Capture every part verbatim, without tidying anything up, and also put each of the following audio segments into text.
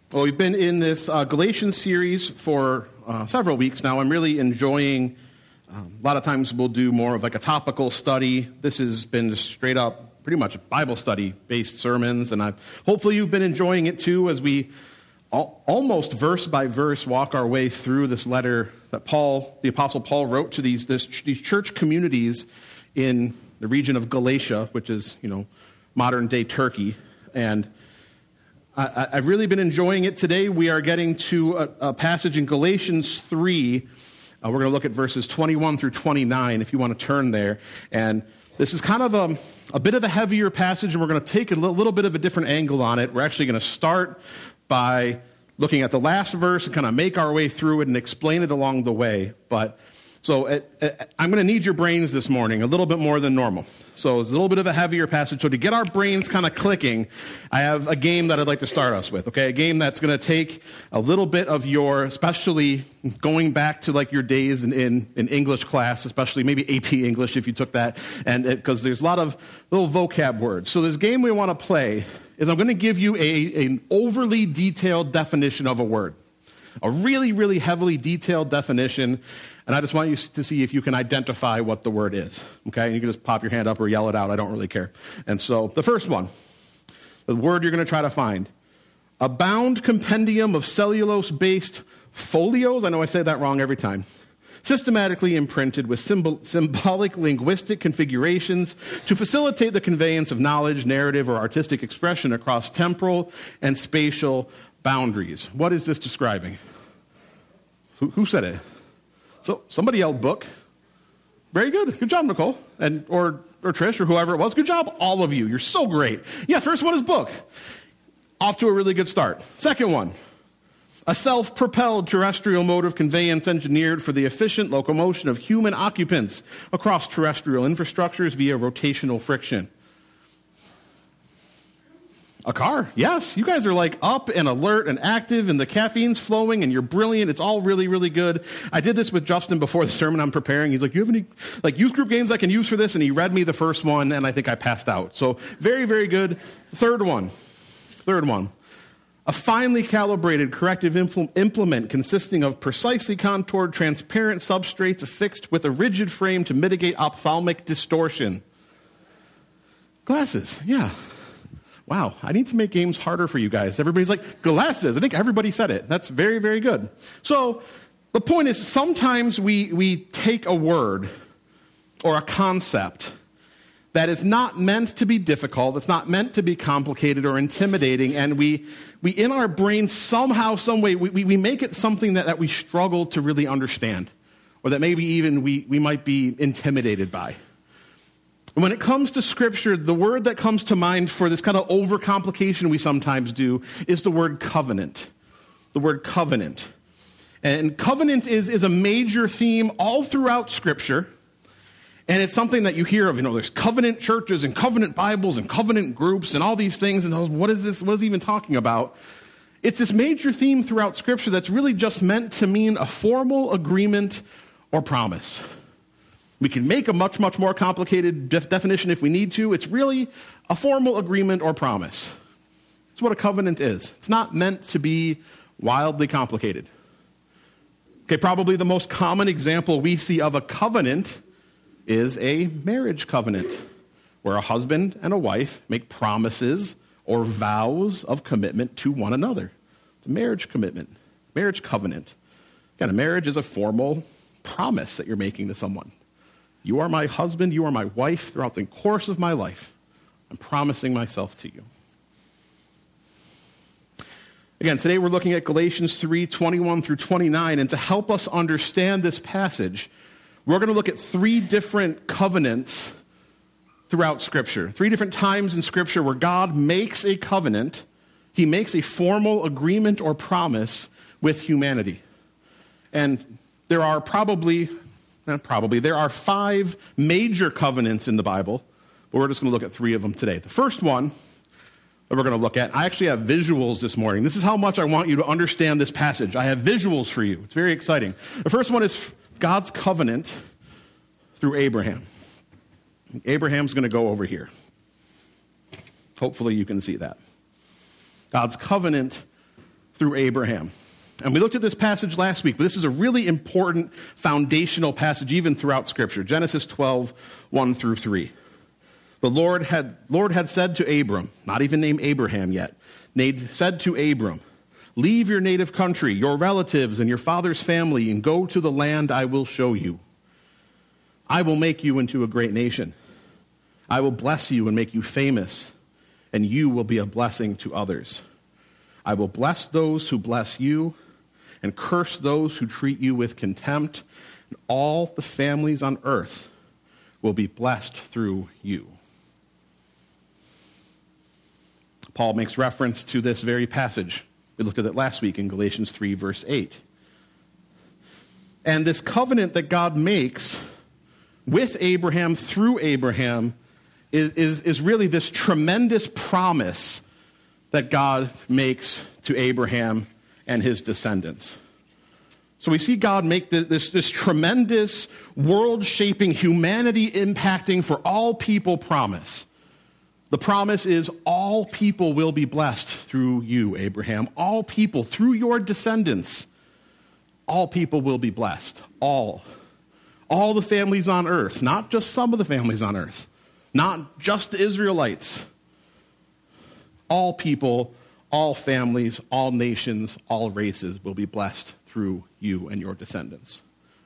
Well, we've been in this uh, Galatians series for uh, several weeks now. I'm really enjoying, um, a lot of times we'll do more of like a topical study. This has been straight up, pretty much Bible study-based sermons, and I've, hopefully you've been enjoying it too as we al- almost verse by verse walk our way through this letter that Paul, the Apostle Paul, wrote to these, this, these church communities in the region of Galatia, which is, you know, modern-day Turkey, and I, I've really been enjoying it. Today we are getting to a, a passage in Galatians three. Uh, we're going to look at verses twenty-one through twenty-nine, if you want to turn there. And this is kind of a, a bit of a heavier passage, and we're going to take a little, little bit of a different angle on it. We're actually going to start by looking at the last verse and kind of make our way through it and explain it along the way. But so it, it, I'm going to need your brains this morning a little bit more than normal. So it's a little bit of a heavier passage. So to get our brains kind of clicking, I have a game that I'd like to start us with, okay? A game that's going to take a little bit of your, especially going back to like your days in, in, in English class, especially maybe A P English if you took that, and because there's a lot of little vocab words. So this game we want to play is I'm going to give you a, an overly detailed definition of a word. A really, really heavily detailed definition, and I just want you to see if you can identify what the word is, okay? And you can just pop your hand up or yell it out. I don't really care. And so the first one, the word you're going to try to find, a bound compendium of cellulose-based folios, I know I say that wrong every time, systematically imprinted with symbol, symbolic linguistic configurations to facilitate the conveyance of knowledge, narrative, or artistic expression across temporal and spatial boundaries. What is this describing? Who, who said it? So somebody yelled book. Very good. Good job, Nicole. And or or Trish or whoever it was. Good job, all of you. You're so great. Yeah, first one is book. Off to a really good start. Second one. A self-propelled terrestrial mode of conveyance engineered for the efficient locomotion of human occupants across terrestrial infrastructures via rotational friction. A car, yes. You guys are like up and alert and active, and the caffeine's flowing, and you're brilliant. It's all really, really good. I did this with Justin before the sermon I'm preparing. He's like, "You have any like youth group games I can use for this?" And he read me the first one, and I think I passed out. So very, very good. Third one. Third one. A finely calibrated corrective impl- implement consisting of precisely contoured, transparent substrates affixed with a rigid frame to mitigate ophthalmic distortion. Glasses, yeah. Wow, I need to make games harder for you guys. Everybody's like, glasses. I think everybody said it. That's very, very good. So the point is sometimes we, we take a word or a concept that is not meant to be difficult, it's not meant to be complicated or intimidating, and we, we in our brain somehow, some way, we, we make it something that, that we struggle to really understand, or that maybe even we, we might be intimidated by. When it comes to Scripture, the word that comes to mind for this kind of overcomplication we sometimes do is the word covenant. The word covenant. And covenant is, is a major theme all throughout Scripture. And it's something that you hear of, you know, there's covenant churches and covenant Bibles and covenant groups and all these things. And those, what is this? What is he even talking about? It's this major theme throughout Scripture that's really just meant to mean a formal agreement or promise. We can make a much, much more complicated def- definition if we need to. It's really a formal agreement or promise. That's what a covenant is. It's not meant to be wildly complicated. Okay, probably the most common example we see of a covenant is a marriage covenant, where a husband and a wife make promises or vows of commitment to one another. It's a marriage commitment, marriage covenant. Again, a marriage is a formal promise that you're making to someone. You are my husband, you are my wife throughout the course of my life. I'm promising myself to you. Again, today we're looking at Galatians three, twenty-one through twenty-nine, and to help us understand this passage, we're going to look at three different covenants throughout Scripture. Three different times in Scripture where God makes a covenant, he makes a formal agreement or promise with humanity. And there are probably... Not probably. There are five major covenants in the Bible, but we're just going to look at three of them today. The first one that we're going to look at, I actually have visuals this morning. This is how much I want you to understand this passage. I have visuals for you. It's very exciting. The first one is God's covenant through Abraham. Abraham's going to go over here. Hopefully you can see that. God's covenant through Abraham. And we looked at this passage last week, but this is a really important foundational passage even throughout Scripture. Genesis twelve, one through three. The Lord had, Lord had said to Abram, not even named Abraham yet, said to Abram, leave your native country, your relatives, and your father's family, and go to the land I will show you. I will make you into a great nation. I will bless you and make you famous, and you will be a blessing to others. I will bless those who bless you, and curse those who treat you with contempt, and all the families on earth will be blessed through you. Paul makes reference to this very passage. We looked at it last week in Galatians three, verse eight. And this covenant that God makes with Abraham, through Abraham, is, is, is really this tremendous promise that God makes to Abraham and his descendants. So we see God make this, this, this tremendous, world-shaping, humanity-impacting, for all people promise. The promise is all people will be blessed through you, Abraham. All people, through your descendants, all people will be blessed. All. All the families on earth, not just some of the families on earth, not just the Israelites. All people, all families, all nations, all races will be blessed through you and your descendants.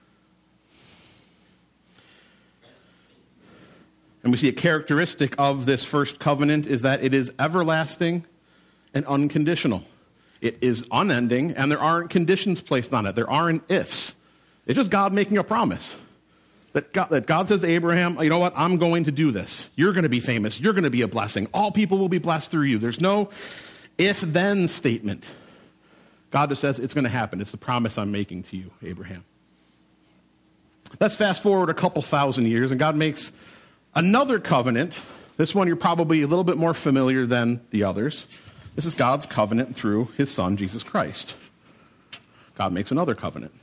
And we see a characteristic of this first covenant is that it is everlasting and unconditional. It is unending, and there aren't conditions placed on it. There aren't ifs. It's just God making a promise. That God, that God says to Abraham, you know what, I'm going to do this. You're going to be famous. You're going to be a blessing. All people will be blessed through you. There's no if-then statement. God just says it's going to happen. It's the promise I'm making to you, Abraham. Let's fast forward a couple thousand years, and God makes another covenant. This one you're probably a little bit more familiar than the others. This is God's covenant through his son, Jesus Christ. God makes another covenant.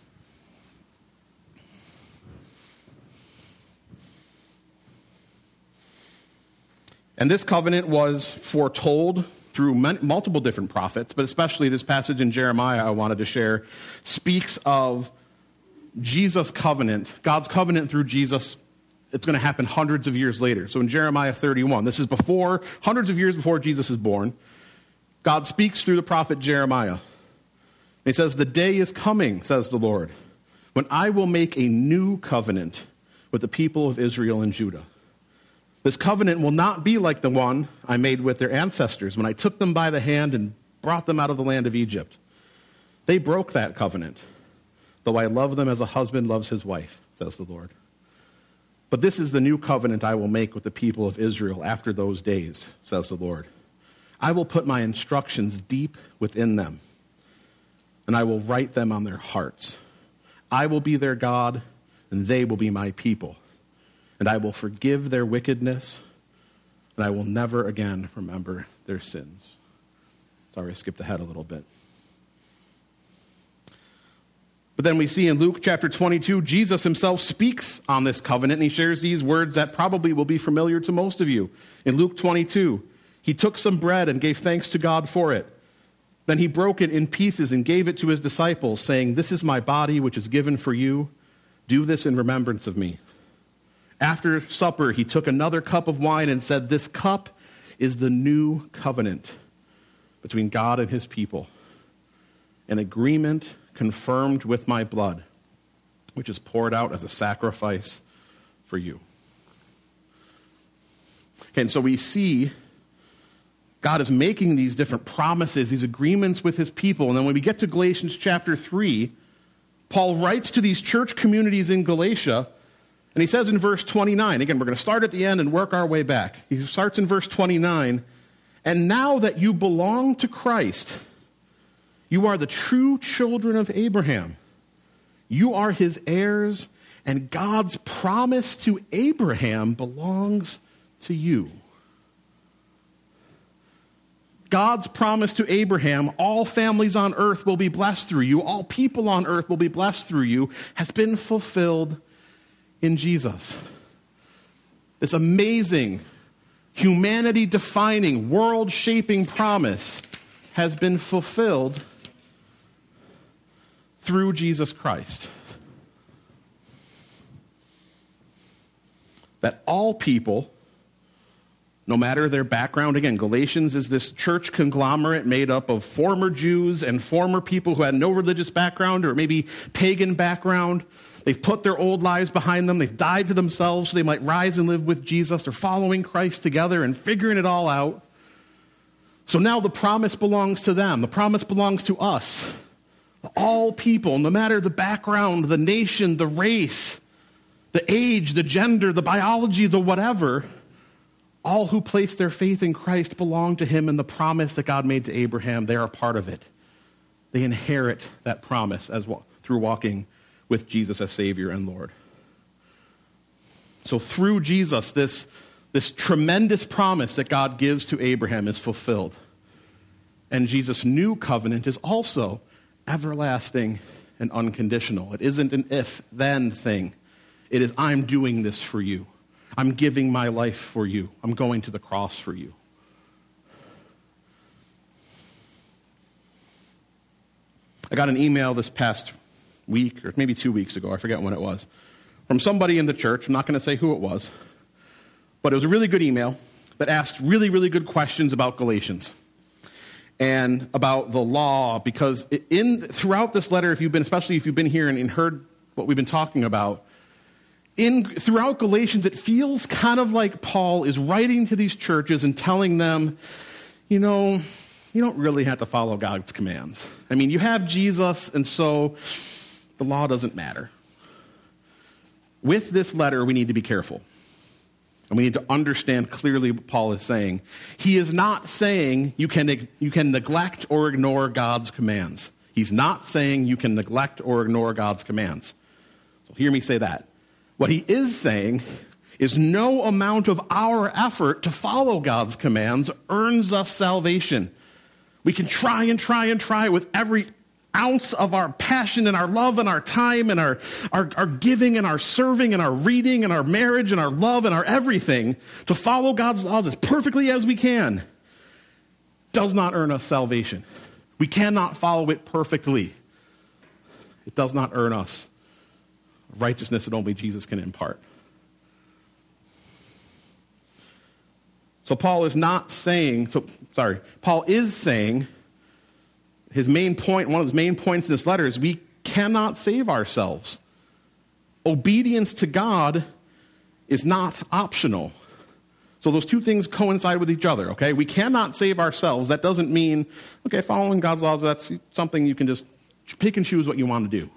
And this covenant was foretold through multiple different prophets, but especially this passage in Jeremiah I wanted to share speaks of Jesus' covenant, God's covenant through Jesus. It's going to happen hundreds of years later. So in Jeremiah thirty-one, this is before, hundreds of years before Jesus is born, God speaks through the prophet Jeremiah. And he says, the day is coming, says the Lord, when I will make a new covenant with the people of Israel and Judah. This covenant will not be like the one I made with their ancestors when I took them by the hand and brought them out of the land of Egypt. They broke that covenant, though I love them as a husband loves his wife, says the Lord. But this is the new covenant I will make with the people of Israel after those days, says the Lord. I will put my instructions deep within them, and I will write them on their hearts. I will be their God, and they will be my people. And I will forgive their wickedness, and I will never again remember their sins. Sorry, I skipped ahead a little bit. But then we see in Luke chapter twenty-two, Jesus himself speaks on this covenant, and he shares these words that probably will be familiar to most of you. In Luke twenty-two, he took some bread and gave thanks to God for it. Then he broke it in pieces and gave it to his disciples, saying, this is my body, which is given for you. Do this in remembrance of me. After supper, he took another cup of wine and said, this cup is the new covenant between God and his people, an agreement confirmed with my blood, which is poured out as a sacrifice for you. Okay, and so we see God is making these different promises, these agreements with his people. And then when we get to Galatians chapter three, Paul writes to these church communities in Galatia, and he says in verse twenty-nine, again, we're going to start at the end and work our way back. He starts in verse twenty-nine, and now that you belong to Christ, you are the true children of Abraham. You are his heirs, and God's promise to Abraham belongs to you. God's promise to Abraham, all families on earth will be blessed through you, all people on earth will be blessed through you, has been fulfilled in Jesus. This amazing, humanity-defining, world-shaping promise has been fulfilled through Jesus Christ. That all people, no matter their background, again, Galatians is this church conglomerate made up of former Jews and former people who had no religious background or maybe pagan background. They've put their old lives behind them. They've died to themselves so they might rise and live with Jesus. They're following Christ together and figuring it all out. So now the promise belongs to them. The promise belongs to us. All people, no matter the background, the nation, the race, the age, the gender, the biology, the whatever, all who place their faith in Christ belong to him, and the promise that God made to Abraham, they are part of it. They inherit that promise as well through walking with Jesus as Savior and Lord. So through Jesus, this, this tremendous promise that God gives to Abraham is fulfilled. And Jesus' new covenant is also everlasting and unconditional. It isn't an if-then thing. It is, I'm doing this for you. I'm giving my life for you. I'm going to the cross for you. I got an email this past week, or maybe two weeks ago, I forget when it was, from somebody in the church. I'm not going to say who it was, but it was a really good email that asked really, really good questions about Galatians and about the law, because in throughout this letter, if you've been, especially if you've been here and, and heard what we've been talking about, In, throughout Galatians, it feels kind of like Paul is writing to these churches and telling them, you know, you don't really have to follow God's commands. I mean, you have Jesus, and so the law doesn't matter. With this letter, we need to be careful. And we need to understand clearly what Paul is saying. He is not saying you can, you can neglect or ignore God's commands. He's not saying you can neglect or ignore God's commands. So hear me say that. What he is saying is no amount of our effort to follow God's commands earns us salvation. We can try and try and try with every ounce of our passion and our love and our time and our, our, our giving and our serving and our reading and our marriage and our love and our everything to follow God's laws as perfectly as we can. Does not earn us salvation. We cannot follow it perfectly. It does not earn us righteousness that only Jesus can impart. So Paul is not saying, so sorry, Paul is saying, his main point, one of his main points in this letter is we cannot save ourselves. Obedience to God is not optional. So those two things coincide with each other, okay? We cannot save ourselves. That doesn't mean, okay, following God's laws, that's something you can just pick and choose what you want to do.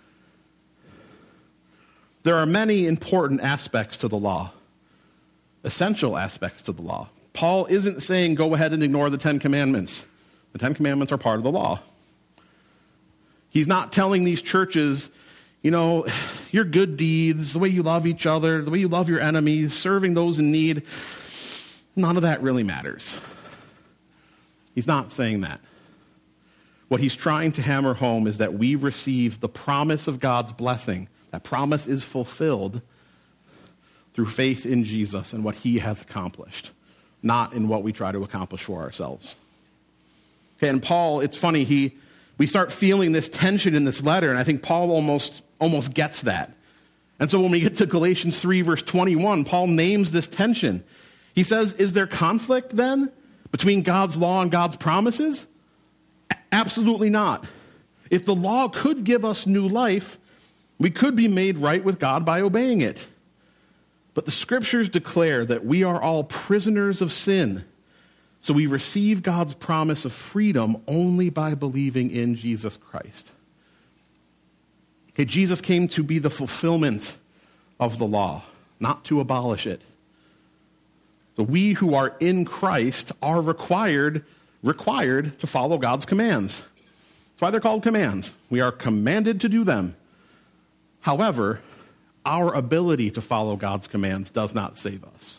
There are many important aspects to the law, essential aspects to the law. Paul isn't saying go ahead and ignore the Ten Commandments. The Ten Commandments are part of the law. He's not telling these churches, you know, your good deeds, the way you love each other, the way you love your enemies, serving those in need, none of that really matters. He's not saying that. What he's trying to hammer home is that we receive the promise of God's blessing. That promise is fulfilled through faith in Jesus and what he has accomplished, not in what we try to accomplish for ourselves. Okay, and Paul, it's funny, he we start feeling this tension in this letter, and I think Paul almost almost gets that. And so when we get to Galatians three, verse twenty-one, Paul names this tension. He says, is there conflict then between God's law and God's promises? A- absolutely not. If the law could give us new life, we could be made right with God by obeying it. But the scriptures declare that we are all prisoners of sin. So we receive God's promise of freedom only by believing in Jesus Christ. Okay, Jesus came to be the fulfillment of the law, not to abolish it. So we who are in Christ are required, required to follow God's commands. That's why they're called commands. We are commanded to do them. However, our ability to follow God's commands does not save us.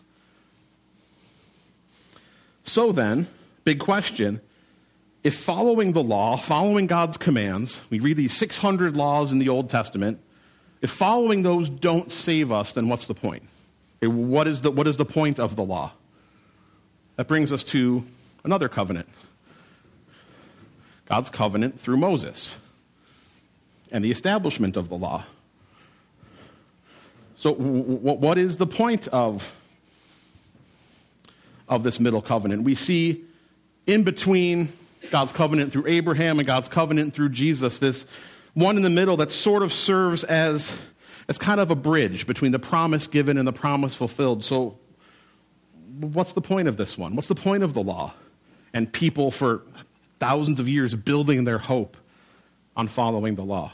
So then, big question, if following the law, following God's commands, we read these six hundred laws in the Old Testament, if following those don't save us, then what's the point? Okay, what is the, what is the point of the law? That brings us to another covenant. God's covenant through Moses and the establishment of the law. So w- w- what is the point of, of this middle covenant? We see in between God's covenant through Abraham and God's covenant through Jesus, this one in the middle that sort of serves as, as kind of a bridge between the promise given and the promise fulfilled. So what's the point of this one? What's the point of the law? And people for thousands of years building their hope on following the law.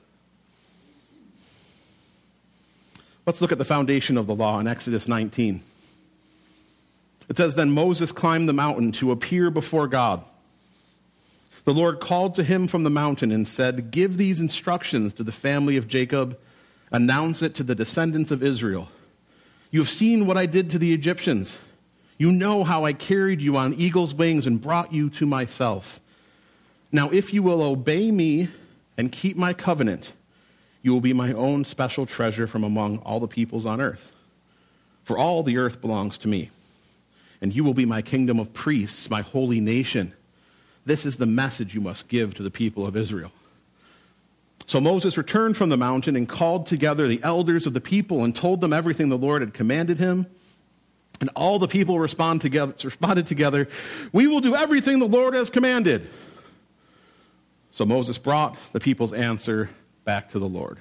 Let's look at the foundation of the law in Exodus nineteen. It says, "Then Moses climbed the mountain to appear before God. The Lord called to him from the mountain and said, 'Give these instructions to the family of Jacob. Announce it to the descendants of Israel. You have seen what I did to the Egyptians. You know how I carried you on eagle's wings and brought you to myself. Now if you will obey me and keep my covenant, you will be my own special treasure from among all the peoples on earth. For all the earth belongs to me, and you will be my kingdom of priests, my holy nation. This is the message you must give to the people of Israel.' So Moses returned from the mountain and called together the elders of the people and told them everything the Lord had commanded him. And all the people respond together, responded together, 'We will do everything the Lord has commanded.' So Moses brought the people's answer back to the Lord."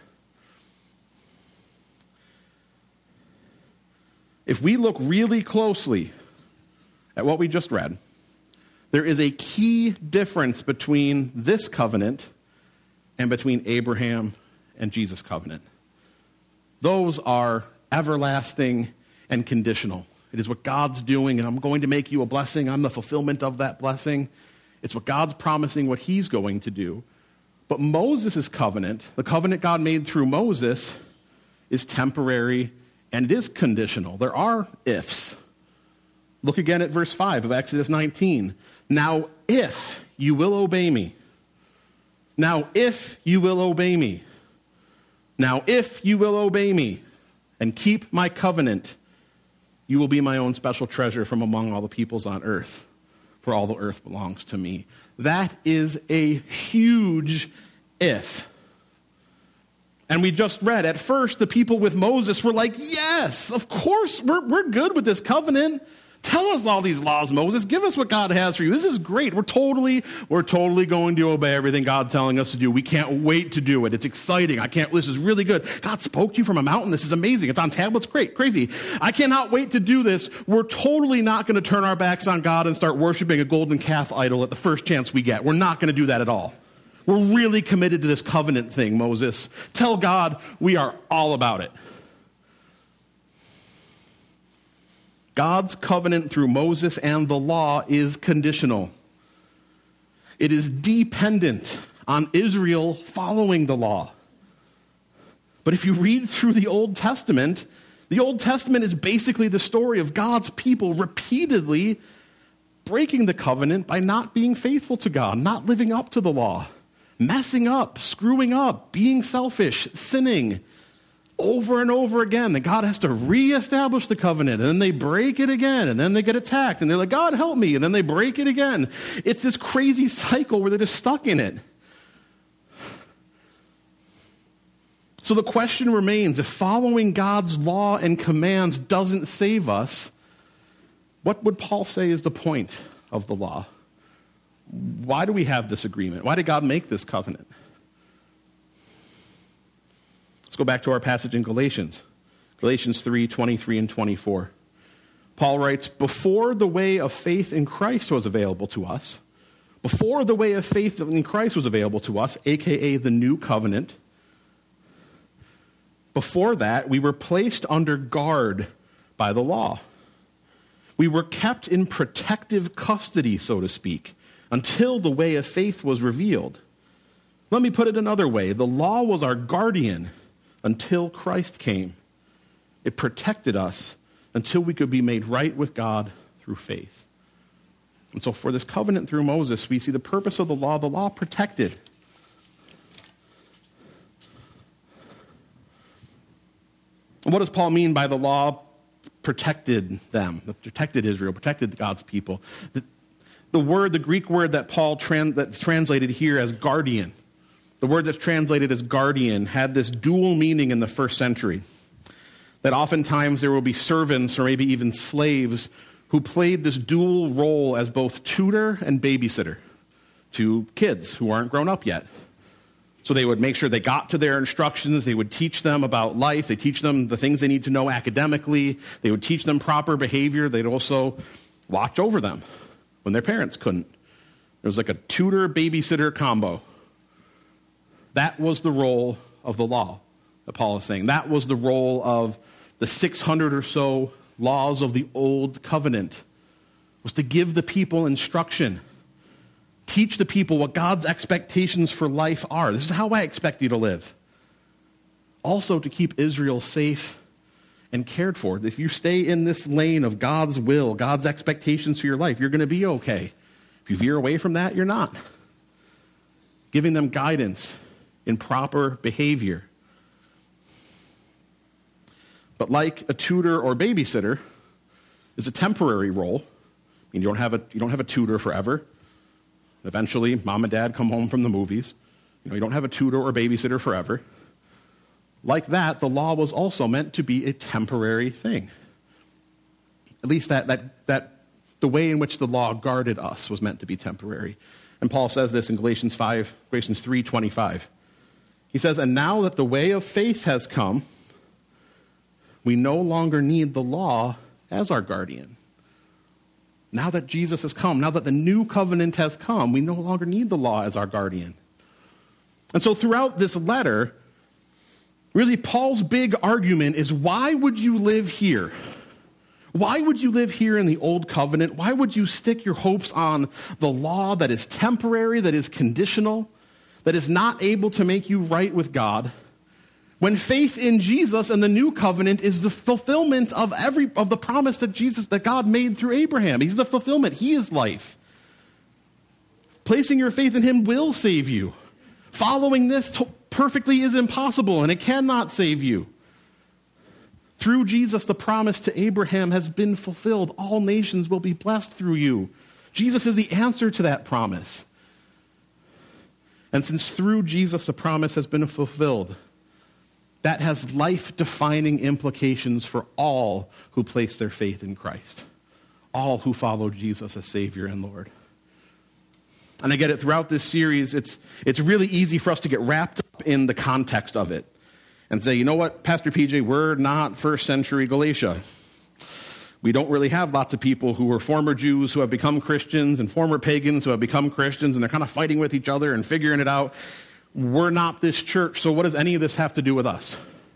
If we look really closely at what we just read, there is a key difference between this covenant and between Abraham and Jesus' covenant. Those are everlasting and conditional. It is what God's doing, and I'm going to make you a blessing. I'm the fulfillment of that blessing. It's what God's promising what he's going to do. But Moses' covenant, the covenant God made through Moses, is temporary and it is conditional. There are ifs. Look again at verse five of Exodus nineteen. "Now if you will obey me. Now if you will obey me. Now if you will obey me and keep my covenant, you will be my own special treasure from among all the peoples on earth. For all the earth belongs to me." That is a huge if. And we just read, at first, the people with Moses were like, yes, of course, we're, we're good with this covenant. Tell us all these laws, Moses. Give us what God has for you. This is great. We're totally, we're totally going to obey everything God's telling us to do. We can't wait to do it. It's exciting. I can't, this is really good. God spoke to you from a mountain. This is amazing. It's on tablets. Great, crazy. I cannot wait to do this. We're totally not going to turn our backs on God and start worshiping a golden calf idol at the first chance we get. We're not going to do that at all. We're really committed to this covenant thing, Moses. Tell God we are all about it. God's covenant through Moses and the law is conditional. It is dependent on Israel following the law. But if you read through the Old Testament, the Old Testament is basically the story of God's people repeatedly breaking the covenant by not being faithful to God, not living up to the law, messing up, screwing up, being selfish, sinning. Over and over again, that God has to reestablish the covenant, and then they break it again, and then they get attacked, and they're like, God, help me, and then they break it again. It's this crazy cycle where they're just stuck in it. So the question remains, if following God's law and commands doesn't save us, what would Paul say is the point of the law? Why do we have this agreement? Why did God make this covenant? Let's go back to our passage in Galatians. Galatians three, twenty-three and twenty-four. Paul writes, before the way of faith in Christ was available to us, before the way of faith in Christ was available to us, a k a the new covenant, before that, we were placed under guard by the law. We were kept in protective custody, so to speak, until the way of faith was revealed. Let me put it another way. The law was our guardian until Christ came. It protected us until we could be made right with God through faith. And so for this covenant through Moses, we see the purpose of the law. The law protected. And what does Paul mean by the law protected them, protected Israel, protected God's people? The, The word, the Greek word that Paul trans, that's translated here as guardian, the word that's translated as guardian had this dual meaning in the first century. That oftentimes there will be servants or maybe even slaves who played this dual role as both tutor and babysitter to kids who aren't grown up yet. So they would make sure they got to their instructions. They would teach them about life. They teach them the things they need to know academically. They would teach them proper behavior. They'd also watch over them when their parents couldn't. It was like a tutor-babysitter combo. That was the role of the law that Paul is saying. That was the role of the six hundred or so laws of the Old Covenant, was to give the people instruction. Teach the people what God's expectations for life are. This is how I expect you to live. Also to keep Israel safe and cared for. If you stay in this lane of God's will, God's expectations for your life, you're going to be okay. If you veer away from that, you're not. Giving them guidance in proper behavior. But like a tutor or babysitter is a temporary role. I mean, you don't have a, you don't have a tutor forever. Eventually, mom and dad come home from the movies. You know, you don't have a tutor or babysitter forever. Like that, the law was also meant to be a temporary thing. At least that, that, that the way in which the law guarded us was meant to be temporary. And Paul says this in Galatians five, Galatians three twenty-five. He says, "And now that the way of faith has come, we no longer need the law as our guardian." Now that Jesus has come, now that the new covenant has come, we no longer need the law as our guardian. And so throughout this letter, really Paul's big argument is, why would you live here? Why would you live here in the old covenant? Why would you stick your hopes on the law that is temporary, that is conditional, that is not able to make you right with God, when faith in Jesus and the new covenant is the fulfillment of every of the promise that Jesus that God made through Abraham? He's the fulfillment. He is life. Placing your faith in him will save you. Following this to- perfectly is impossible, and it cannot save you. Through Jesus, the promise to Abraham has been fulfilled. All nations will be blessed through you. Jesus is the answer to that promise. And since through Jesus the promise has been fulfilled, that has life-defining implications for all who place their faith in Christ, all who follow Jesus as Savior and Lord. And I get it, throughout this series, it's, it's really easy for us to get wrapped up in the context of it and say, you know what, Pastor P J, we're not first century Galatia. We don't really have lots of people who were former Jews who have become Christians and former pagans who have become Christians, and they're kind of fighting with each other and figuring it out. We're not this church, so what does any of this have to do with us?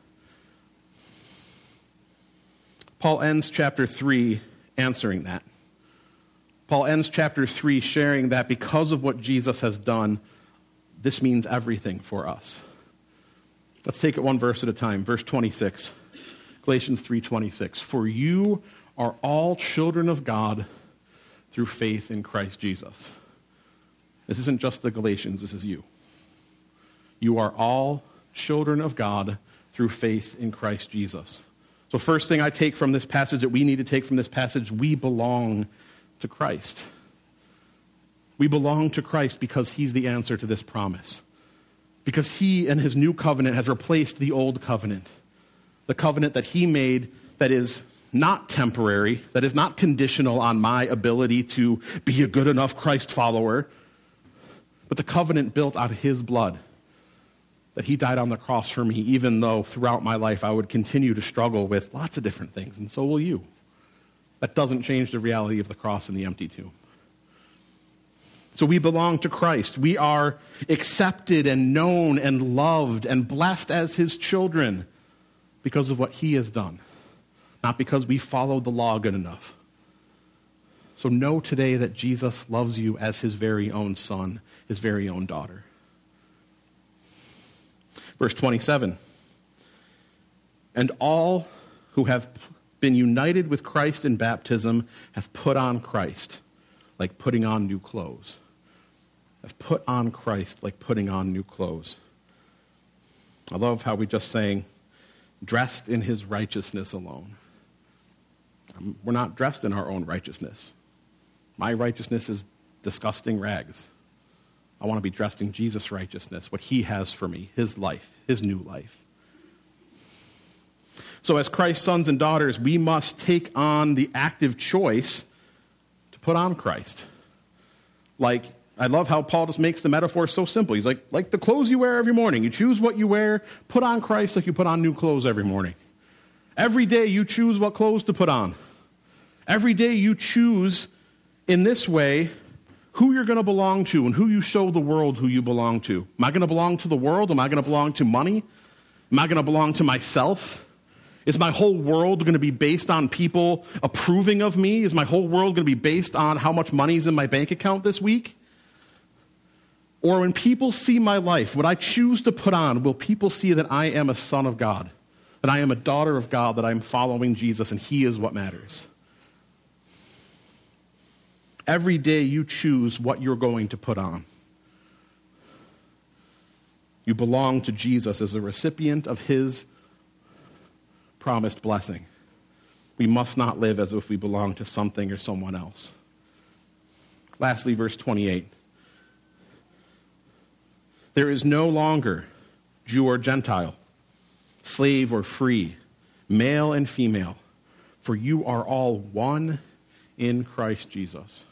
Paul ends chapter three answering that. Paul ends chapter three sharing that because of what Jesus has done, this means everything for us. Let's take it one verse at a time. Verse twenty-six, Galatians three twenty-six. "For you are all children of God through faith in Christ Jesus." This isn't just the Galatians, this is you. You are all children of God through faith in Christ Jesus. So first thing I take from this passage that we need to take from this passage, we belong to Christ. We belong to Christ because he's the answer to this promise. Because he and his new covenant has replaced the old covenant. The covenant that he made that is not temporary, that is not conditional on my ability to be a good enough Christ follower, but the covenant built out of his blood. That he died on the cross for me, even though throughout my life I would continue to struggle with lots of different things, and so will you. That doesn't change the reality of the cross and the empty tomb. So we belong to Christ. We are accepted and known and loved and blessed as his children because of what he has done, not because we followed the law good enough. So know today that Jesus loves you as his very own son, his very own daughter. Verse twenty-seven, "And all who have been united with Christ in baptism have put on Christ, like putting on new clothes." Have put on Christ like putting on new clothes. I love how we just sang, dressed in his righteousness alone. Um, we're not dressed in our own righteousness. My righteousness is disgusting rags. I want to be dressed in Jesus' righteousness, what he has for me, his life, his new life. So as Christ's sons and daughters, we must take on the active choice to put on Christ. Like, I love how Paul just makes the metaphor so simple. He's like, like the clothes you wear every morning. You choose what you wear, put on Christ like you put on new clothes every morning. Every day you choose what clothes to put on. Every day you choose in this way who you're going to belong to and who you show the world who you belong to. Am I going to belong to the world? Am I going to belong to money? Am I going to belong to myself? Is my whole world going to be based on people approving of me? Is my whole world going to be based on how much money is in my bank account this week? Or when people see my life, what I choose to put on, will people see that I am a son of God, that I am a daughter of God, that I am following Jesus, and he is what matters? Every day you choose what you're going to put on. You belong to Jesus as a recipient of his promised blessing. We must not live as if we belong to something or someone else. Lastly, verse twenty-eight. There is no longer Jew or Gentile, slave or free, male and female, for you are all one in Christ Jesus.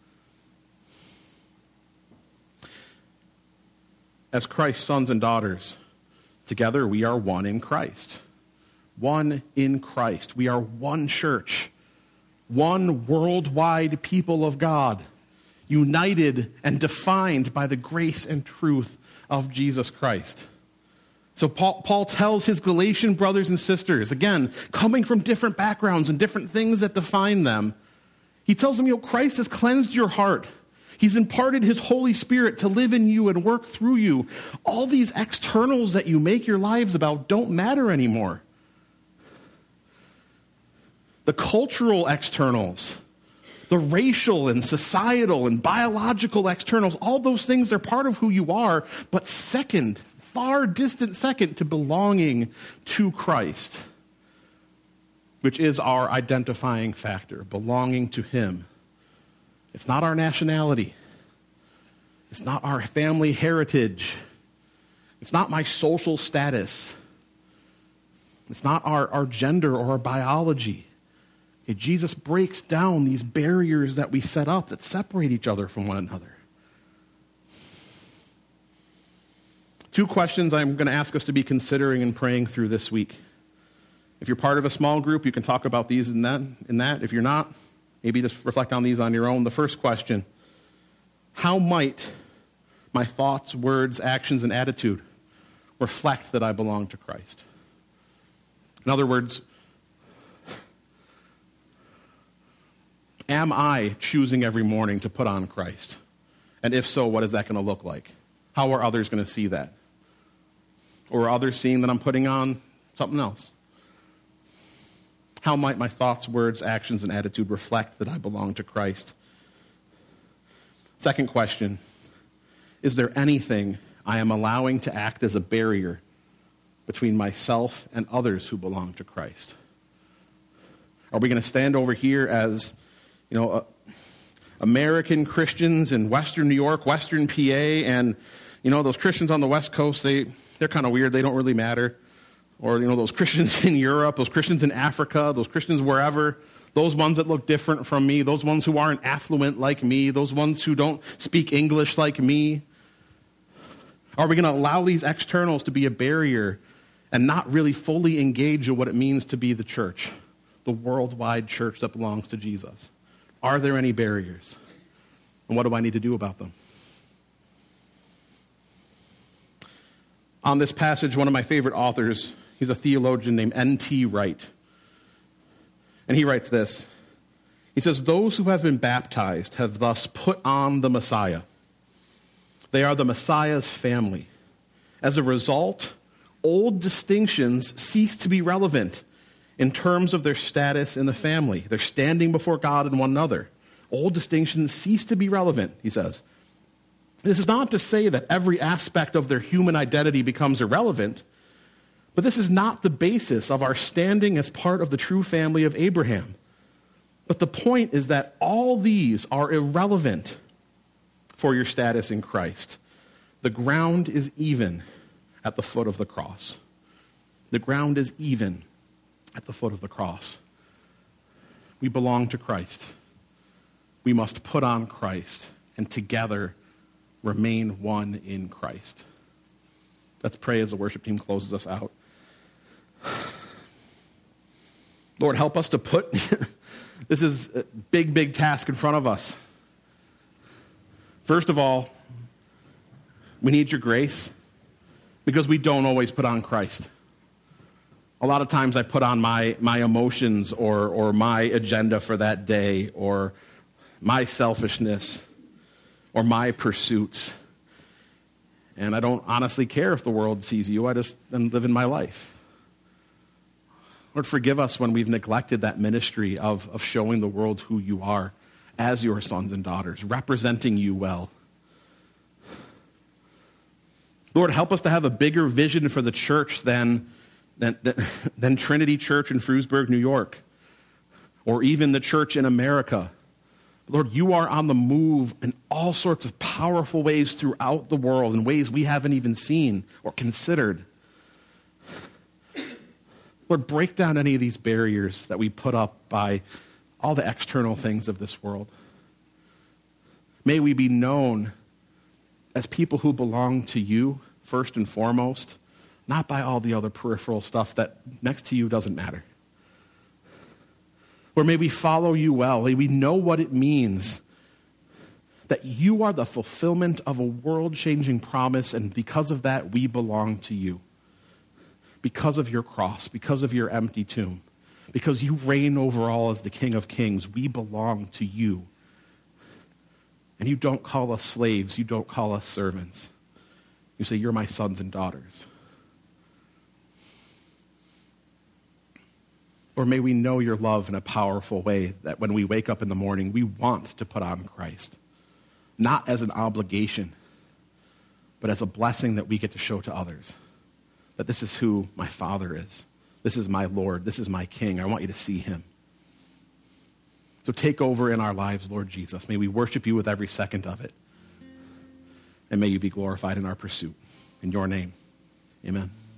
As Christ's sons and daughters, together we are one in Christ. One in Christ. We are one church, one worldwide people of God, united and defined by the grace and truth of Jesus Christ. So Paul, Paul tells his Galatian brothers and sisters, again, coming from different backgrounds and different things that define them, he tells them, you know, Christ has cleansed your heart. He's imparted his Holy Spirit to live in you and work through you. All these externals that you make your lives about don't matter anymore. The cultural externals, the racial and societal and biological externals, all those things are part of who you are, but second, far distant second to belonging to Christ, which is our identifying factor, belonging to him. It's not our nationality. It's not our family heritage. It's not my social status. It's not our, our gender or our biology. Okay, Jesus breaks down these barriers that we set up that separate each other from one another. Two questions I'm going to ask us to be considering and praying through this week. If you're part of a small group, you can talk about these in that. In that. If you're not, maybe just reflect on these on your own. The first question, how might my thoughts, words, actions, and attitude reflect that I belong to Christ? In other words, am I choosing every morning to put on Christ? And if so, what is that going to look like? How are others going to see that? Or are others seeing that I'm putting on something else? How might my thoughts, words, actions, and attitude reflect that I belong to Christ? Second question, is there anything I am allowing to act as a barrier between myself and others who belong to Christ? Are we going to stand over here as, you know, uh, American Christians in Western New York, Western P A, and, you know, those Christians on the West Coast, they, they're kind of weird, they don't really matter. Or, you know, those Christians in Europe, those Christians in Africa, those Christians wherever, those ones that look different from me, those ones who aren't affluent like me, those ones who don't speak English like me. Are we going to allow these externals to be a barrier and not really fully engage in what it means to be the church, the worldwide church that belongs to Jesus? Are there any barriers? And what do I need to do about them? On this passage, one of my favorite authors, he's a theologian named N T Wright. And he writes this. He says, those who have been baptized have thus put on the Messiah. They are the Messiah's family. As a result, old distinctions cease to be relevant in terms of their status in the family. They're standing before God and one another. Old distinctions cease to be relevant, he says. This is not to say that every aspect of their human identity becomes irrelevant, but this is not the basis of our standing as part of the true family of Abraham. But the point is that all these are irrelevant for your status in Christ. The ground is even at the foot of the cross. The ground is even at the foot of the cross. We belong to Christ. We must put on Christ and together remain one in Christ. Let's pray as the worship team closes us out. Lord, help us to put, this is a big, big task in front of us. First of all, we need your grace because we don't always put on Christ. A lot of times I put on my, my emotions or, or my agenda for that day or my selfishness or my pursuits. And I don't honestly care if the world sees you. I just am living my life. Lord, forgive us when we've neglected that ministry of, of showing the world who you are as your sons and daughters, representing you well. Lord, help us to have a bigger vision for the church than, than, than Trinity Church in Frewsburg, New York, or even the church in America. Lord, you are on the move in all sorts of powerful ways throughout the world, in ways we haven't even seen or considered. Lord, break down any of these barriers that we put up by all the external things of this world. May we be known as people who belong to you, first and foremost, not by all the other peripheral stuff that next to you doesn't matter. Or may we follow you well. May we know what it means that you are the fulfillment of a world-changing promise, and because of that, we belong to you. Because of your cross, because of your empty tomb, because you reign over all as the King of Kings, we belong to you. And you don't call us slaves, you don't call us servants. You say, you're my sons and daughters. Or may we know your love in a powerful way that when we wake up in the morning, we want to put on Christ. Not as an obligation, but as a blessing that we get to show to others. That this is who my Father is. This is my Lord. This is my King. I want you to see him. So take over in our lives, Lord Jesus. May we worship you with every second of it. And may you be glorified in our pursuit. In your name, amen.